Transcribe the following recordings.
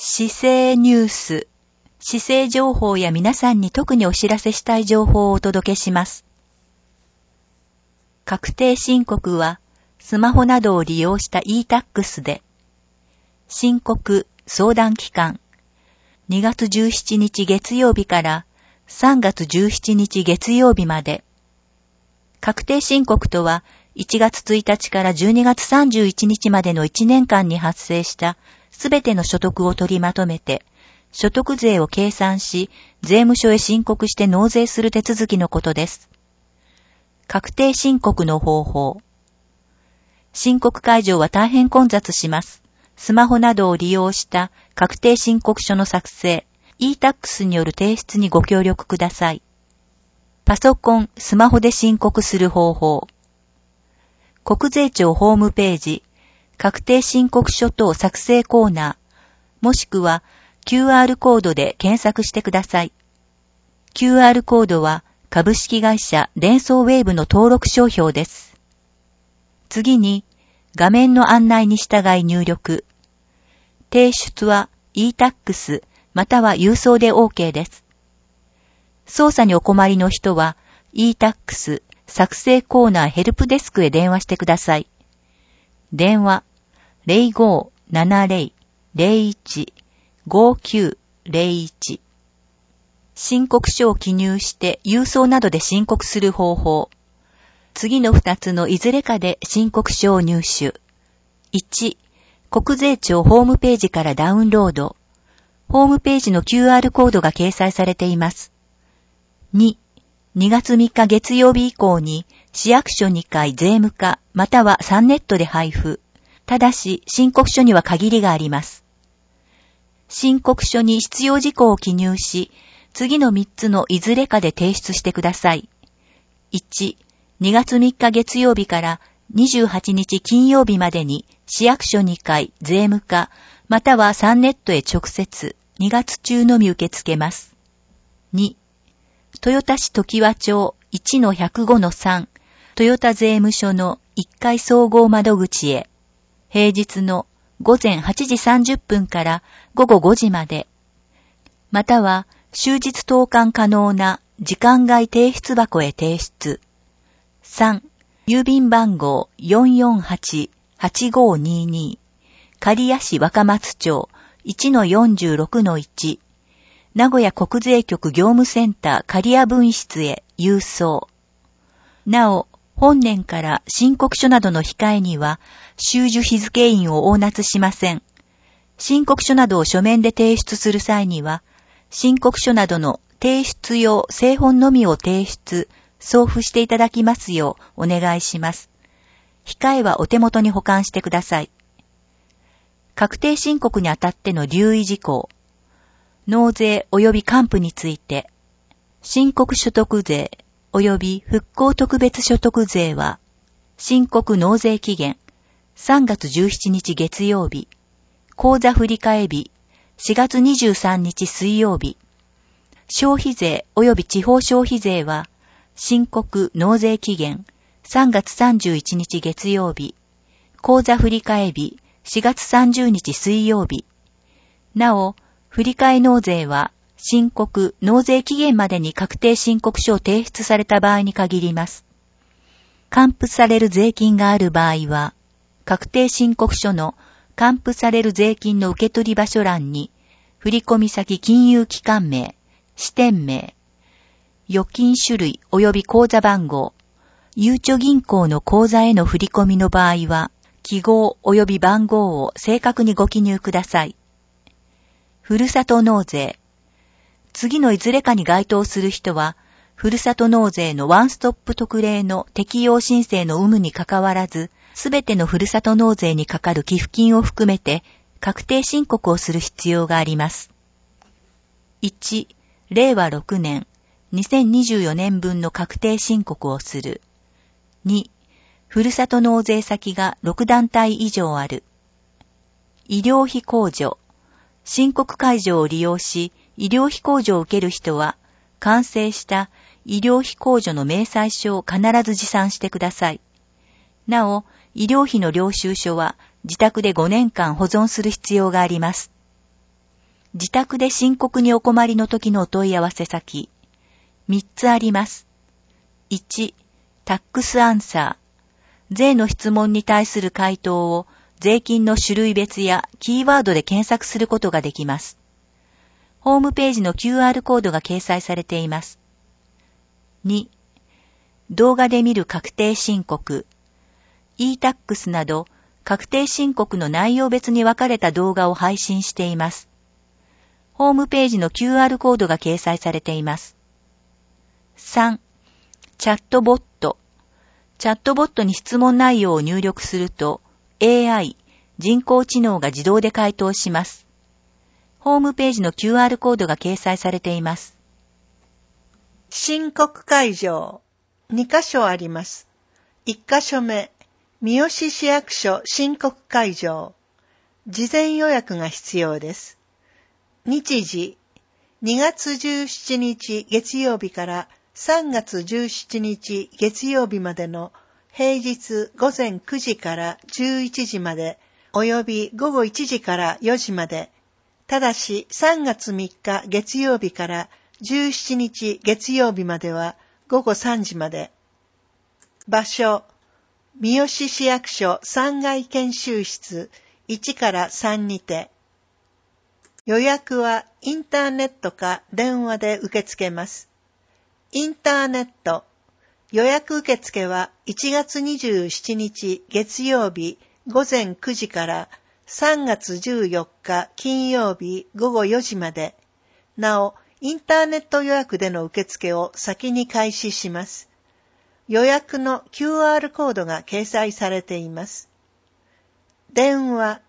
市政ニュース、市政情報や皆さんに特にお知らせしたい情報をお届けします。確定申告はスマホなどを利用した e-tax で、申告相談期間2月17日月曜日から3月17日月曜日まで。確定申告とは1月1日から12月31日までの1年間に発生したすべての所得を取りまとめて、所得税を計算し、税務署へ申告して納税する手続きのことです。確定申告の方法。申告会場は大変混雑します。スマホなどを利用した確定申告書の作成、e-tax による提出にご協力ください。パソコン、スマホで申告する方法。国税庁ホームページ、確定申告書等作成コーナー、もしくは QR コードで検索してください。QR コードは株式会社デンソーウェーブの登録商標です。次に、画面の案内に従い入力。提出は e-tax または郵送で OK です。操作にお困りの人は e-tax 作成コーナーヘルプデスクへ電話してください。電話 0570-01-5901 申告書を記入して郵送などで申告する方法。次の2つのいずれかで申告書を入手。1、国税庁ホームページからダウンロード。ホームページの QR コードが掲載されています。2、2月3日月曜日以降に市役所2回税務課または3ネットで配布。ただし申告書には限りがあります。申告書に必要事項を記入し、次の3つのいずれかで提出してください。1、2月3日月曜日から28日金曜日までに市役所2回税務課または3ネットへ直接2月中のみ受け付けます。2、豊田市常盤町 1-105-3 豊田税務署の1階総合窓口へ平日の午前8時30分から午後5時までまたは終日投函可能な時間外提出箱へ提出。3、郵便番号 448-8522 刈谷市若松町 1-46-1 名古屋国税局業務センター刈谷分室へ郵送。なお、本年から申告書などの控えには、収受日付印を応納しません。申告書などを書面で提出する際には、申告書などの提出用正本のみを提出、送付していただきますようお願いします。控えはお手元に保管してください。確定申告にあたっての留意事項。納税及び還付について、申告所得税及び復興特別所得税は、申告納税期限3月17日月曜日、口座振替日4月23日水曜日、消費税及び地方消費税は、申告納税期限3月31日月曜日、口座振替日4月30日水曜日。なお、振替納税は申告納税期限までに確定申告書を提出された場合に限ります。還付される税金がある場合は、確定申告書の還付される税金の受取場所欄に、振込先金融機関名、支店名、預金種類及び口座番号、ゆうちょ銀行の口座への振込の場合は、記号及び番号を正確にご記入ください。ふるさと納税。次のいずれかに該当する人は、ふるさと納税のワンストップ特例の適用申請の有無にかかわらず、すべてのふるさと納税にかかる寄付金を含めて、確定申告をする必要があります。1、令和6年、2024年分の確定申告をする。2、ふるさと納税先が6団体以上ある。医療費控除。申告会場を利用し、医療費控除を受ける人は、完成した医療費控除の明細書を必ず持参してください。なお、医療費の領収書は自宅で5年間保存する必要があります。 自宅で深刻にお困りの時のお問い合わせ先。3つあります。1、タックスアンサー。税の質問に対する回答を税金の種類別やキーワードで検索することができます。ホームページの QR コードが掲載されています。2、動画で見る確定申告。e-tax など確定申告の内容別に分かれた動画を配信しています。ホームページの QR コードが掲載されています。3、チャットボット。チャットボットに質問内容を入力すると AI、人工知能が自動で回答します。ホームページの QR コードが掲載されています。 申告会場。2カ所あります。1カ所目、三好市役所申告会場。事前予約が必要です。日時、2月17日月曜日から3月17日月曜日までの平日午前9時から11時まで、および午後1時から4時まで、ただし3月3日月曜日から17日月曜日までは午後3時まで。場所、三好市役所3階研修室1から3にて。予約はインターネットか電話で受け付けます。インターネット。予約受付は1月27日月曜日午前9時から3月14日金曜日午後4時まで。なお、インターネット予約での受付を先に開始します。予約の QR コードが掲載されています。電話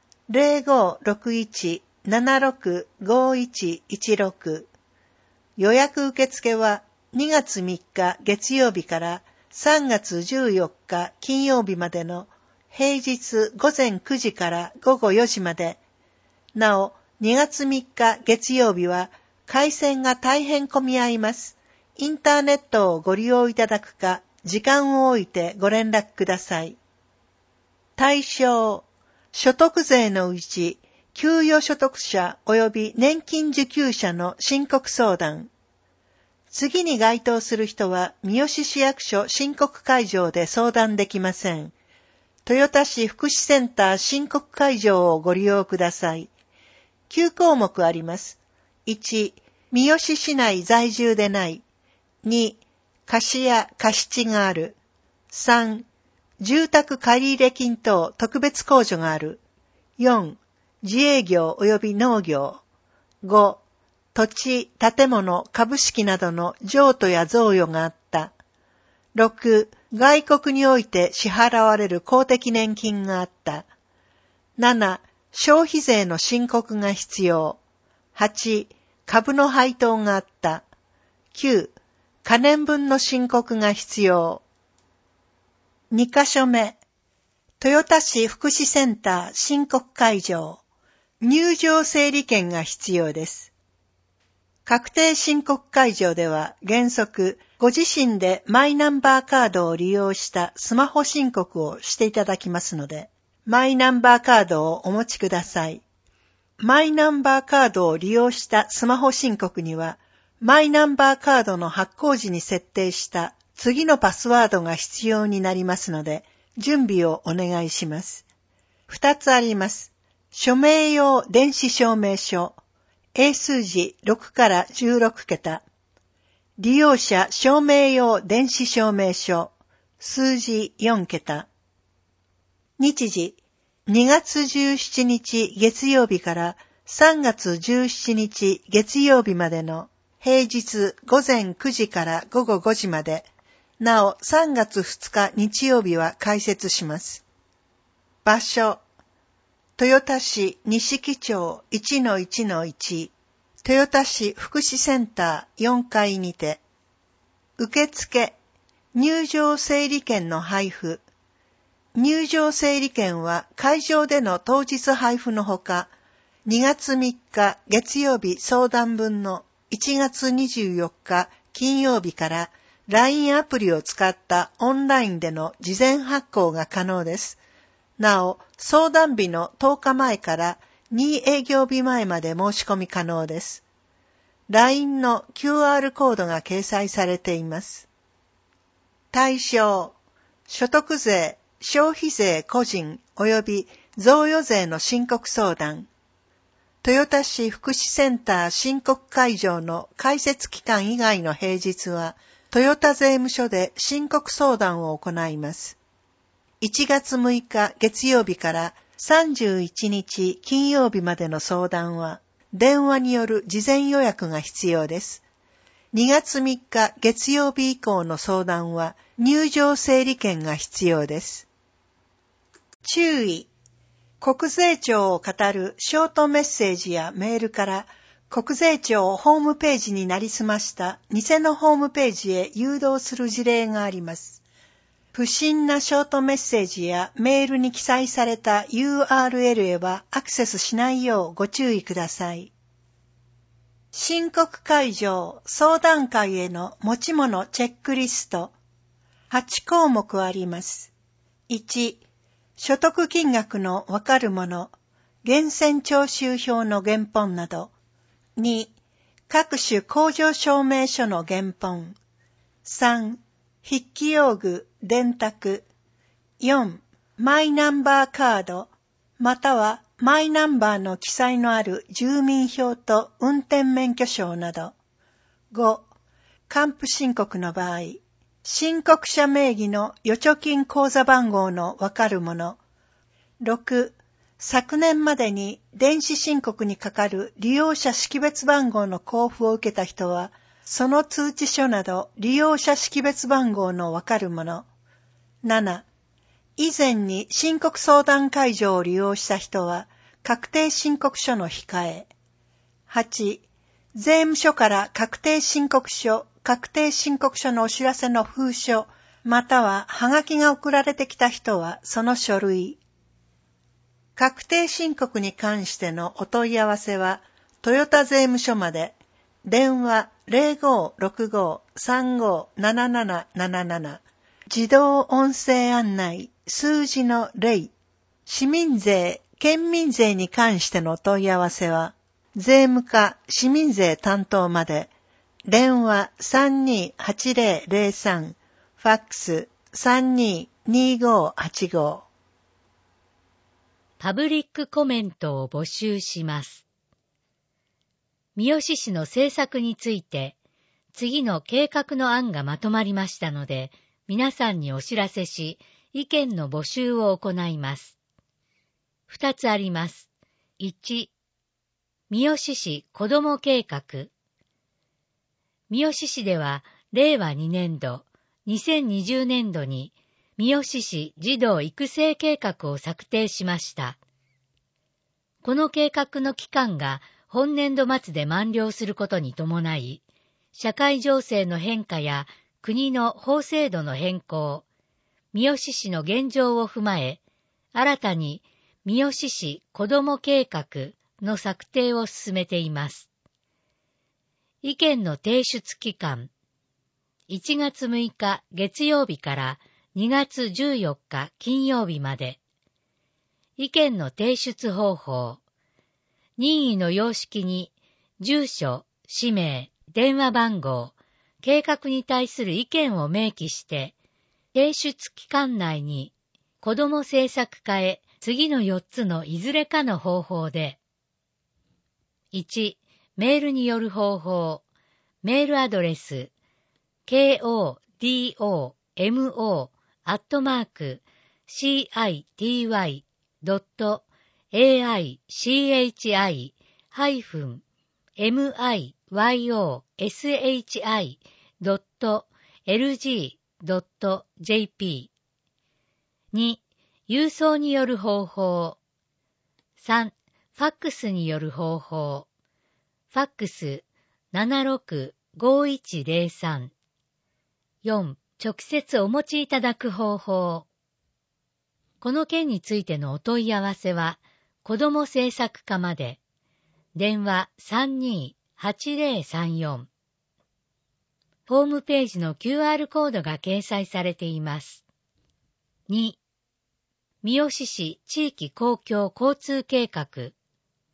0561-765116。予約受付は2月3日月曜日から3月14日金曜日までの平日午前9時から午後4時まで。なお、2月3日月曜日は回線が大変混み合います。インターネットをご利用いただくか、時間を置いてご連絡ください。対象、所得税のうち、給与所得者及び年金受給者の申告相談。次に該当する人は、三好市役所申告会場で相談できません。豊田市福祉センター申告会場をご利用ください。9項目あります。1、三好市内在住でない。2、貸や貸地がある。3、住宅借入金等特別控除がある。4、自営業及び農業。5、土地、建物、株式などの譲渡や贈与があった。6、外国において支払われる公的年金があった。7、消費税の申告が必要。8、株の配当があった。9、可年分の申告が必要。2カ所目、豊田市福祉センター申告会場。入場整理券が必要です。確定申告会場では原則ご自身でマイナンバーカードを利用したスマホ申告をしていただきますので、マイナンバーカードをお持ちください。マイナンバーカードを利用したスマホ申告には、マイナンバーカードの発行時に設定した次のパスワードが必要になりますので、準備をお願いします。2つあります。署名用電子証明書。英数字6から16桁。利用者証明用電子証明書。数字4桁。日時、2月17日月曜日から3月17日月曜日までの平日午前9時から午後5時まで、なお3月2日日曜日は開設します。場所、豊田市錦町 1-1-1、豊田市福祉センター4階にて、受付、入場整理券の配布。入場整理券は会場での当日配布のほか、2月3日月曜日相談分の1月24日金曜日から LINE アプリを使ったオンラインでの事前発行が可能です。なお、相談日の10日前から 2営業日前まで申し込み可能です。LINE の QR コードが掲載されています。対象、所得税、消費税個人及び贈与税の申告相談。豊田市福祉センター申告会場の開設期間以外の平日は、豊田税務署で申告相談を行います。1月6日月曜日から31日金曜日までの相談は、電話による事前予約が必要です。2月3日月曜日以降の相談は、入場整理券が必要です。注意。国税庁を語るショートメッセージやメールから国税庁ホームページになりすました偽のホームページへ誘導する事例があります。不審なショートメッセージやメールに記載された URL へはアクセスしないようご注意ください。申告会場、相談会への持ち物チェックリスト。8項目あります。1、所得金額のわかるもの、源泉徴収票の原本など。2、各種工場証明書の原本。3、筆記用具、電卓。4、マイナンバーカード、またはマイナンバーの記載のある住民票と運転免許証など。5、還付申告の場合、申告者名義の預貯金口座番号のわかるもの。6、昨年までに電子申告にかかる利用者識別番号の交付を受けた人は、その通知書など利用者識別番号のわかるもの。7、以前に申告相談会場を利用した人は、確定申告書の控え。8、税務署から確定申告書のお知らせの封書、またははがきが送られてきた人はその書類。確定申告に関してのお問い合わせは、豊田税務署まで、電話 0565-357777、自動音声案内数字の0、市民税、県民税に関してのお問い合わせは、税務課市民税担当まで、電話 328003、ファックス 322585。 パブリックコメントを募集します。三好市の政策について、次の計画の案がまとまりましたので、皆さんにお知らせし、意見の募集を行います。2つあります。1、三好市子ども計画。三好市では、令和2年度、2020年度に、三好市児童育成計画を策定しました。この計画の期間が本年度末で満了することに伴い、社会情勢の変化や国の法制度の変更、三好市の現状を踏まえ、新たに三好市子ども計画の策定を進めています。意見の提出期間、1月6日月曜日から2月14日金曜日まで。意見の提出方法。任意の様式に、住所、氏名、電話番号、計画に対する意見を明記して、提出期間内に、子ども政策課へ次の4つのいずれかの方法で。1、メールによる方法。メールアドレス、city.aichi-aishi.lg.jp。 2、郵送による方法。3、ファックスによる方法。ファックス 765103。4、直接お持ちいただく方法。この件についてのお問い合わせは、子ども政策課まで。電話 328034。ホームページの QR コードが掲載されています。2、三好市地域公共交通計画。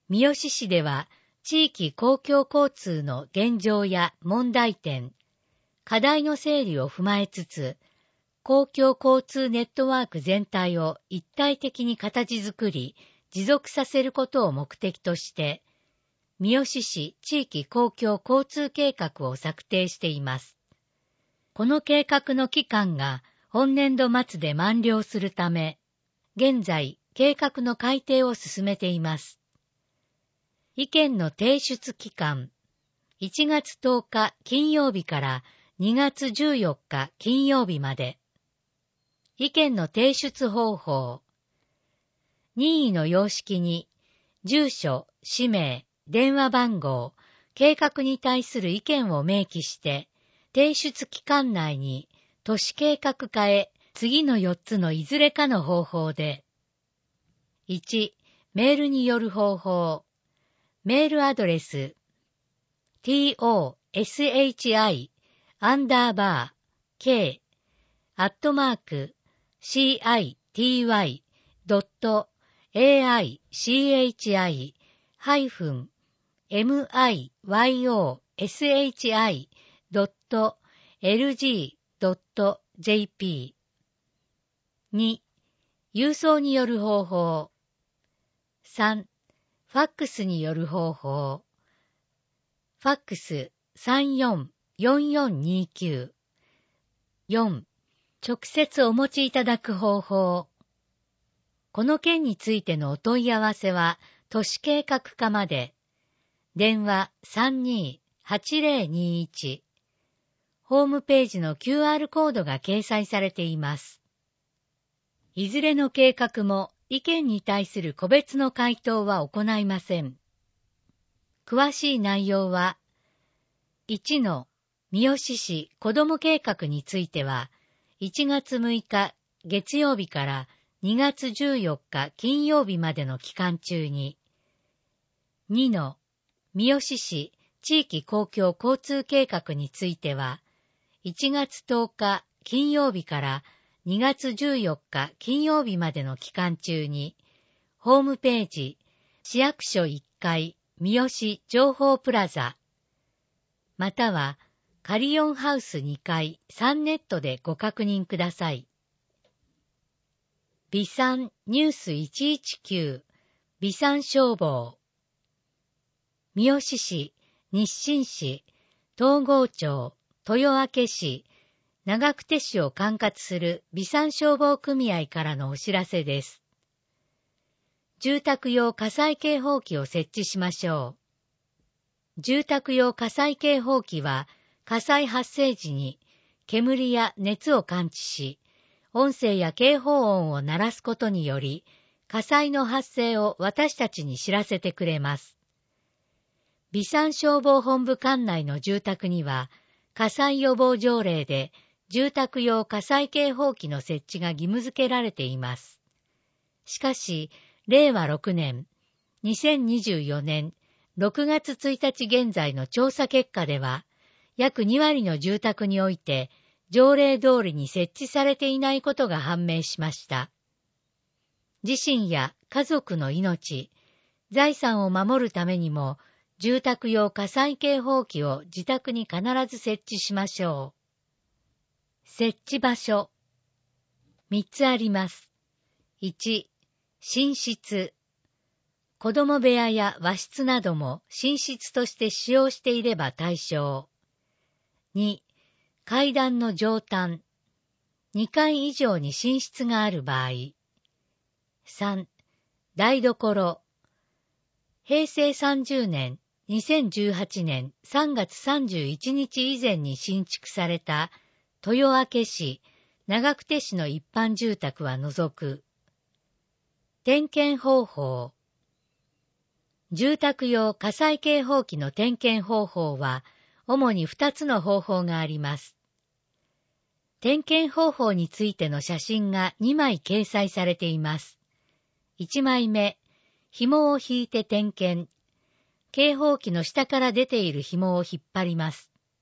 三好市では地域公共交通の現状や問題点、課題の整理を踏まえつつ、公共交通ネットワーク全体を一体的に形作り、持続させることを目的として、三好市地域公共交通計画を策定しています。この計画の期間が本年度末で満了するため、現在計画の改定を進めています。意見の提出期間、1月10日金曜日から2月14日金曜日まで。意見の提出方法。任意の様式に、住所、氏名、電話番号、計画に対する意見を明記して、提出期間内に都市計画課へ次の4つのいずれかの方法で。1、メールによる方法。メールアドレス、city.city.ashi.lg.jp。 2、郵送による方法。3、ファックスによる方法。ファックス344429。4、直接お持ちいただく方法。この件についてのお問い合わせは、都市計画課まで。電話32-8021。ホームページの QR コードが掲載されています。いずれの計画も意見に対する個別の回答は行いません。詳しい内容は、1の三好市子ども計画については、1月6日月曜日から2月14日金曜日までの期間中に、2の三好市地域公共交通計画については、1月10日金曜日から2月14日金曜日までの期間中に、ホームページ、市役所1階三好情報プラザ、またはカリオンハウス2階サンネットでご確認ください。備産ニュース119、備産消防。三好市、日清市、東郷町、豊明市、長久手市を管轄する備産消防組合からのお知らせです。住宅用火災警報器を設置しましょう。住宅用火災警報器は火災発生時に煙や熱を感知し、音声や警報音を鳴らすことにより火災の発生を私たちに知らせてくれます。備産消防本部管内の住宅には火災予防条例で住宅用火災警報器の設置が義務付けられています。しかし、令和6年、2024年6月1日現在の調査結果では、約2割の住宅において、条例通りに設置されていないことが判明しました。自身や家族の命、財産を守るためにも、住宅用火災警報器を自宅に必ず設置しましょう。設置場所。3つあります。1、寝室。子供部屋や和室なども寝室として使用していれば対象。2、階段の上端。2階以上に寝室がある場合。3、台所。平成30年、2018年3月31日以前に新築された豊明市、長久手市の一般住宅は除く。点検方法。住宅用火災警報器の点検方法は、主に2つの方法があります。点検方法についての写真が2枚掲載されています。1枚目、紐を引いて点検。警報器の下から出ている紐を引っ張ります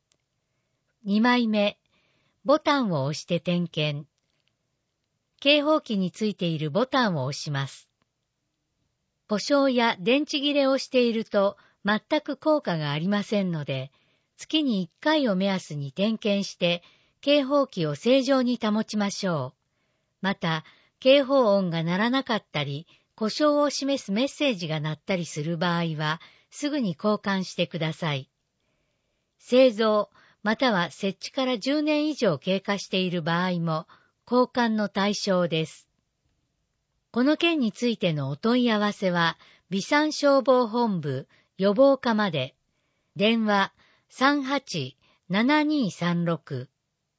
。2枚目、ボタンを押して点検。警報器についているボタンを押します。 故障や電池切れをしていると全く効果がありませんので、月に1回を目安に点検して警報器を正常に保ちましょう。また、警報音が鳴らなかったり、故障を示すメッセージが鳴ったりする場合は、すぐに交換してください。製造、または設置から10年以上経過している場合も、交換の対象です。この件についてのお問い合わせは、備産消防本部予防課まで、電話38-7236。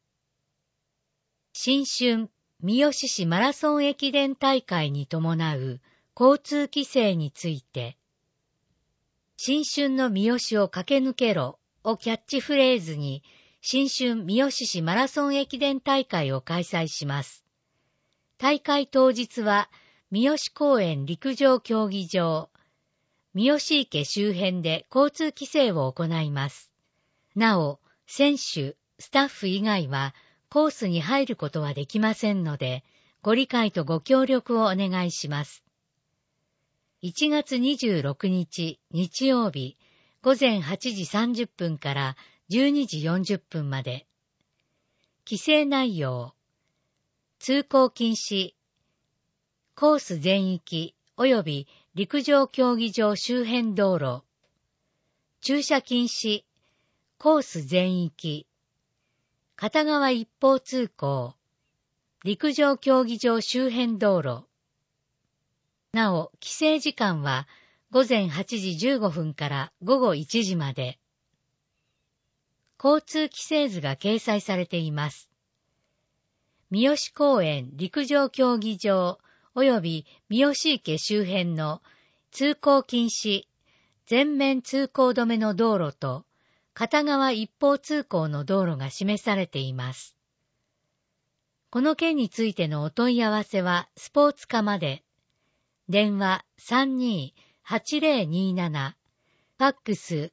新春三好市マラソン駅伝大会に伴う交通規制について、新春の三好を駆け抜けろをキャッチフレーズに、新春三好市マラソン駅伝大会を開催します。大会当日は、三好公園陸上競技場、三好池周辺で交通規制を行います。なお、選手、スタッフ以外はコースに入ることはできませんので、ご理解とご協力をお願いします。1月26日日曜日、午前8時30分から12時40分まで。規制内容。通行禁止。コース全域及び陸上競技場周辺道路。駐車禁止。コース全域。片側一方通行。陸上競技場周辺道路。なお、規制時間は午前8時15分から午後1時まで。交通規制図が掲載されています。三好公園陸上競技場及び三好池周辺の通行禁止、全面通行止めの道路と片側一方通行の道路が示されています。この件についてのお問い合わせはスポーツ課まで。電話32-8027、ファックス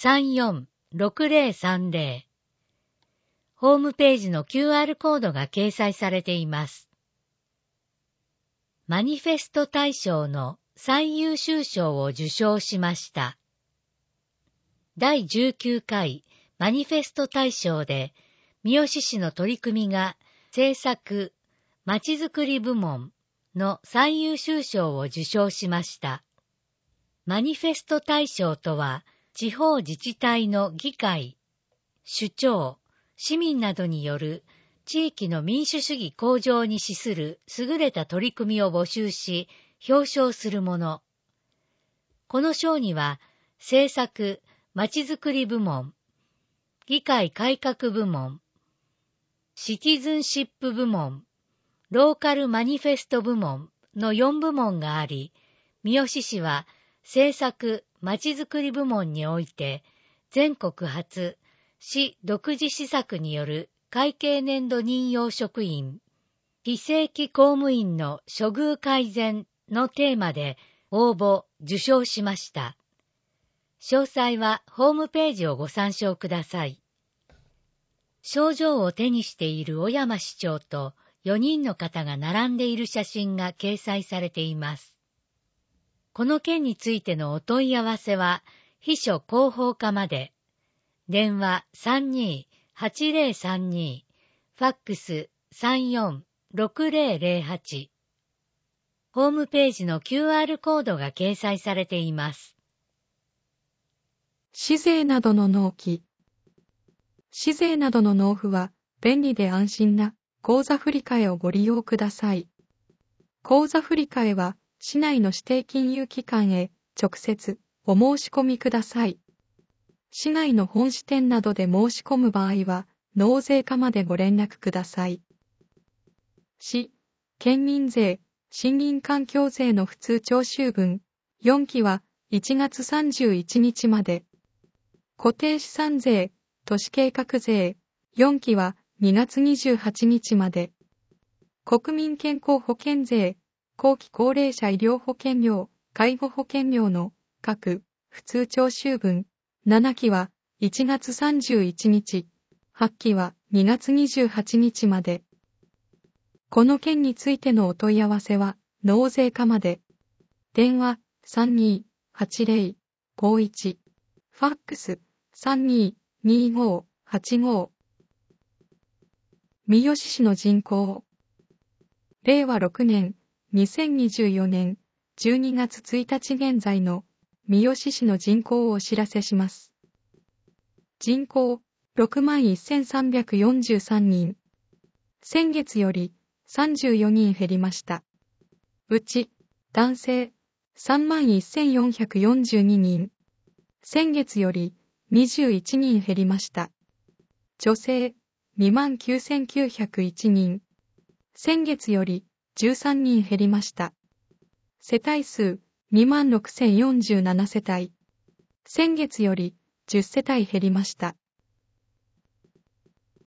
34-6030。ホームページの QR コードが掲載されています。マニフェスト大賞の最優秀賞を受賞しました。第19回マニフェスト大賞で、三好市の取り組みが政策、まちづくり部門の最優秀賞を受賞しました。マニフェスト大賞とは、地方自治体の議会、首長、市民などによる地域の民主主義向上に資する優れた取り組みを募集し、表彰するもの。この賞には、政策、まちづくり部門、議会改革部門、シティズンシップ部門、ローカルマニフェスト部門の4部門があり、三好市は政策・まちづくり部門において、全国初、市独自施策による会計年度任用職員、非正規公務員の処遇改善のテーマで応募・受賞しました。詳細はホームページをご参照ください。賞状を手にしている小山市長と4人の方が並んでいる写真が掲載されています。この件についてのお問い合わせは、秘書広報課まで。電話32-8032、ファックス34-6008。ホームページの QR コードが掲載されています。 市税などの納期。市税などの納付は、便利で安心な口座振替をご利用ください。口座振替は、市内の指定金融機関へ直接お申し込みください。市内の本支店などで申し込む場合は、納税課までご連絡ください。市、県民税、森林環境税の普通徴収分、4期は1月31日まで。固定資産税、都市計画税、4期は2月28日まで。国民健康保険税、後期高齢者医療保険料、介護保険料の各普通徴収分、7期は1月31日、8期は2月28日まで。この件についてのお問い合わせは納税課まで。電話 328051。ファックス、322585。三好市の人口。令和6年、2024年12月1日現在の三好市の人口をお知らせします。人口、61,343人。先月より34人減りました。うち、男性、31,442人。先月より21人減りました。女性、29,901人。先月より13人減りました。世帯数、26,047世帯。先月より10世帯減りました。